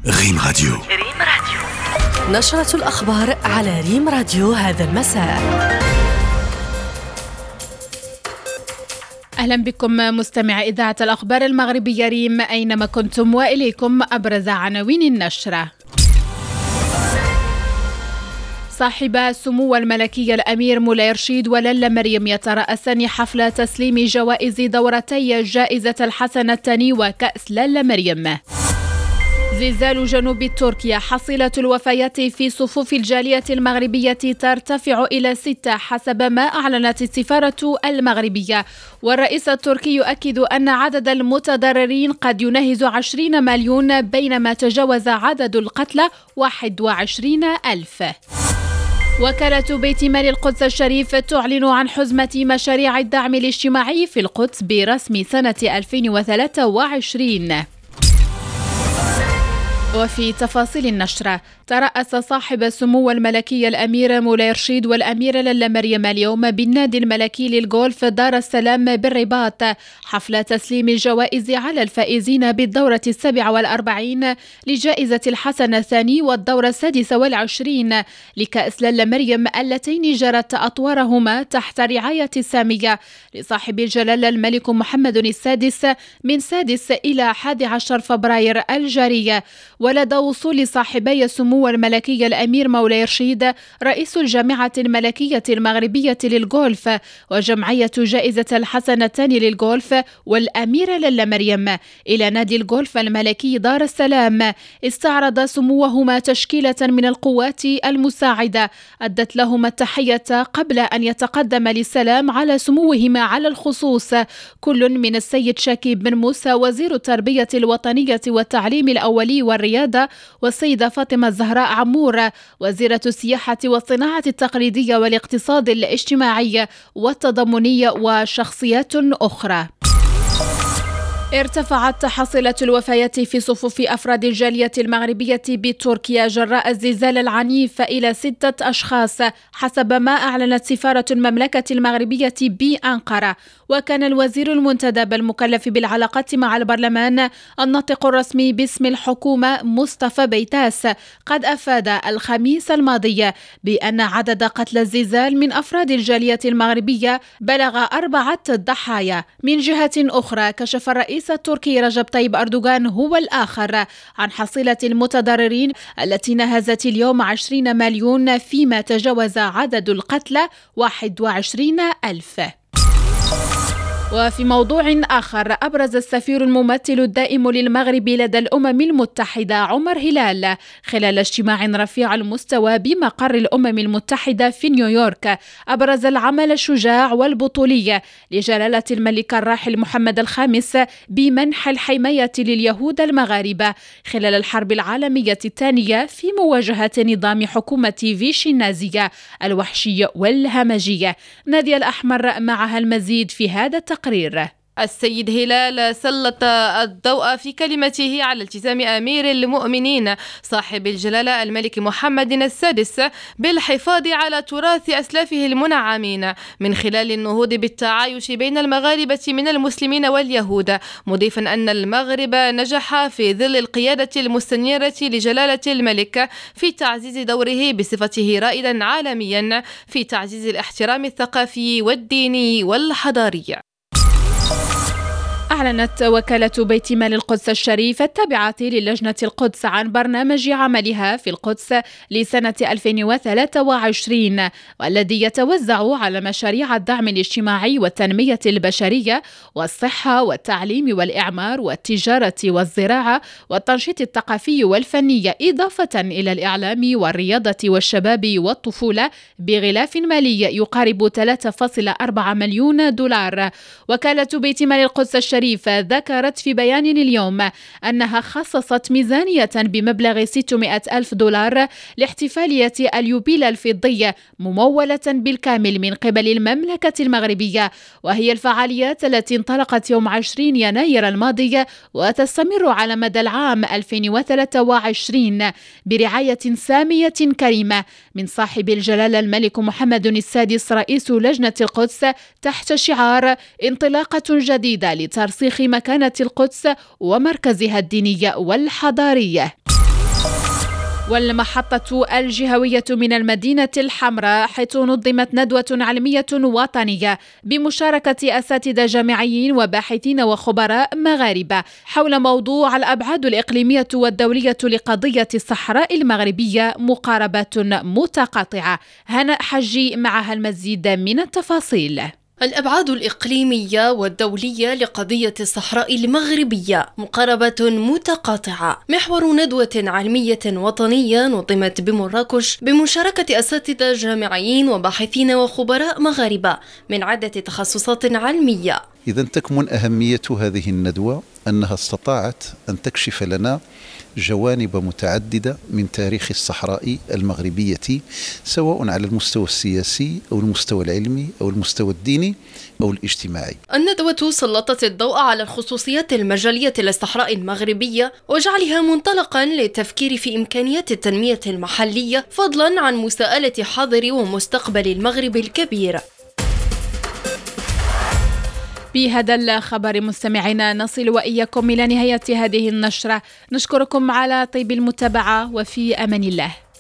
ريم راديو. نشرة الأخبار على ريم راديو هذا المساء. أهلا بكم مستمع إذاعة الأخبار المغربية ريم أينما كنتم، وإليكم أبرز عناوين النشرة. صاحب السمو الملكي الأمير مولاي رشيد وللا مريم يترأسان حفل تسليم جوائز دورتي جائزة الحسن الثاني وكأس للا مريم. زلزال جنوب تركيا، حصيلة الوفيات في صفوف الجالية المغربية ترتفع إلى 6 حسب ما أعلنت السفارة المغربية، والرئيس التركي يؤكد أن عدد المتضررين قد يناهز 20 مليون بينما تجاوز عدد القتلى 21,000. وكالة بيت مال القدس الشريف تعلن عن حزمة مشاريع الدعم الاجتماعي في القدس برسم سنة 2023. وفي تفاصيل النشرة، ترأس صاحب السمو الملكي الأمير مولاي رشيد والأميرة للا مريم اليوم بالنادي الملكي للغولف دار السلام بالرباط حفل تسليم الجوائز على الفائزين بالدورة 47 لجائزة الحسن الثاني والدورة 26 لكأس للا مريم، اللتين جرت أطوارهما تحت رعاية سامية لصاحب الجلالة الملك محمد السادس من 6 إلى 11 فبراير الجاري. ولدى وصول صاحبي السمو الملكي الأمير مولاي رشيد رئيس الجامعة الملكية المغربية للغولف وجمعية جائزة الحسن الثاني للغولف والأميرة للا مريم إلى نادي الغولف الملكي دار السلام، استعرض سموهما تشكيلة من القوات المساعدة أدت لهما التحية قبل أن يتقدم للسلام على سموهما على الخصوص كل من السيد شكيب بن موسى وزير التربية الوطنية والتعليم الأولي والرياضة، والسيدة فاطمة الزهراء عمور وزيرة السياحة والصناعة التقليدية والاقتصاد الاجتماعي والتضامني وشخصيات أخرى. ارتفعت حصيلة الوفيات في صفوف أفراد الجالية المغربية بتركيا جراء الزلزال العنيف إلى 6 أشخاص حسب ما أعلنت سفارة المملكة المغربية بأنقرة. وكان الوزير المنتدب المكلف بالعلاقات مع البرلمان الناطق الرسمي باسم الحكومة مصطفى بيتاس قد أفاد الخميس الماضي بأن عدد قتلى الزلزال من أفراد الجالية المغربية بلغ 4 ضحايا. من جهة أخرى، كشف الرئيس التركي رجب طيب أردوغان هو الآخر عن حصيلة المتضررين التي ناهزت اليوم 20 مليون فيما تجاوز عدد القتلى 21,000. وفي موضوع آخر، أبرز السفير الممثل الدائم للمغرب لدى الأمم المتحدة عمر هلال خلال اجتماع رفيع المستوى بمقر الأمم المتحدة في نيويورك أبرز العمل الشجاع والبطولي لجلالة الملك الراحل محمد الخامس بمنح الحماية لليهود المغاربة خلال الحرب العالمية الثانية في مواجهة نظام حكومة فيشي النازية الوحشي والهمجي. نادية الأحمر معها المزيد في هذا التقرير. السيد هلال سلط الضوء في كلمته على التزام أمير المؤمنين صاحب الجلالة الملك محمد السادس بالحفاظ على تراث أسلافه المنعمين من خلال النهوض بالتعايش بين المغاربة من المسلمين واليهود، مضيفا أن المغرب نجح في ظل القيادة المستنيرة لجلالة الملك في تعزيز دوره بصفته رائدا عالميا في تعزيز الاحترام الثقافي والديني والحضاري. أعلنت وكالة بيت مال القدس الشريف التابعة للجنة القدس عن برنامج عملها في القدس لسنة 2023 والذي يتوزع على مشاريع الدعم الاجتماعي والتنمية البشرية والصحة والتعليم والإعمار والتجارة والزراعة والتنشيط الثقافي والفني، إضافة إلى الإعلام والرياضة والشباب والطفولة بغلاف مالي يقارب 3.4 مليون دولار. وكالة بيت مال القدس الشريف ذكرت في بيان اليوم أنها خصصت ميزانية بمبلغ 600,000 دولار لاحتفالية اليوبيل الفضي ممولة بالكامل من قبل المملكة المغربية، وهي الفعاليات التي انطلقت يوم 20 يناير الماضي وتستمر على مدى العام 2023 برعاية سامية كريمة من صاحب الجلالة الملك محمد السادس رئيس لجنة القدس تحت شعار انطلاقة جديدة لترسيخ مكانة القدس ومركزها الديني والحضاري. والمحطة الجهوية من المدينة الحمراء، حيث نظمت ندوة علمية وطنية بمشاركة أساتذة جامعيين وباحثين وخبراء مغاربة حول موضوع الأبعاد الإقليمية والدولية لقضية الصحراء المغربية، مقاربات متقاطعة. هناء حجي معها المزيد من التفاصيل. الأبعاد الإقليمية والدولية لقضية الصحراء المغربية، مقاربات متقاطعة، محور ندوة علمية وطنية نظمت بمراكش بمشاركة أساتذة جامعيين وباحثين وخبراء مغاربة من عدة تخصصات علمية. إذن تكمن أهمية هذه الندوة أنها استطاعت أن تكشف لنا جوانب متعددة من تاريخ الصحراء المغربية، سواء على المستوى السياسي أو المستوى العلمي أو المستوى الديني أو الاجتماعي. الندوة سلطت الضوء على الخصوصيات المجالية للصحراء المغربية وجعلها منطلقا للتفكير في إمكانيات التنمية المحلية، فضلا عن مساءلة حاضر ومستقبل المغرب الكبير. بهذا الخبر مستمعينا نصل وإياكم إلى نهاية هذه النشرة. نشكركم على طيب المتابعة وفي أمان الله.